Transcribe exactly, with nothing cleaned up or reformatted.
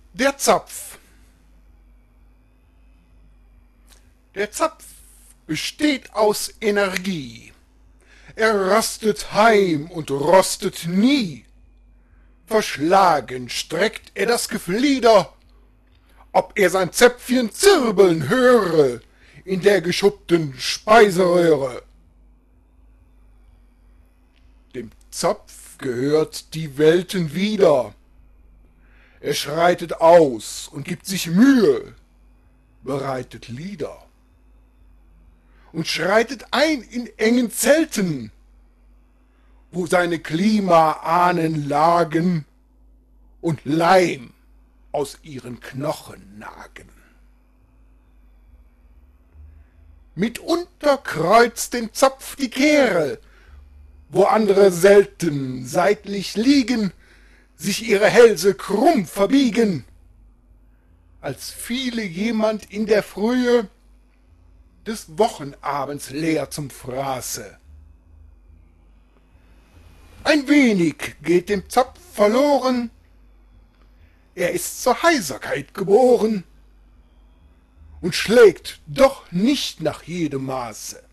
Der Zapf. Der Zapf besteht aus Energie. Er rastet heim und rostet nie. Verschlagen streckt er das Geflieder, ob er sein Zäpfchen zirbeln höre in der geschuppten Speiseröhre. Dem Zapf gehört die Welten wieder. Er schreitet aus und gibt sich Mühe, bereitet Lieder und schreitet ein in engen Zelten, wo seine Klimaahnen lagen und Leim aus ihren Knochen nagen. Mitunter kreuzt den Zapf die Kehre, wo andere selten seitlich liegen, sich ihre Hälse krumm verbiegen, als fiele jemand in der Frühe des Wochenabends leer zum Fraße. Ein wenig geht dem Zapf verloren, er ist zur Heiserkeit geboren und schlägt doch nicht nach jedem Maße.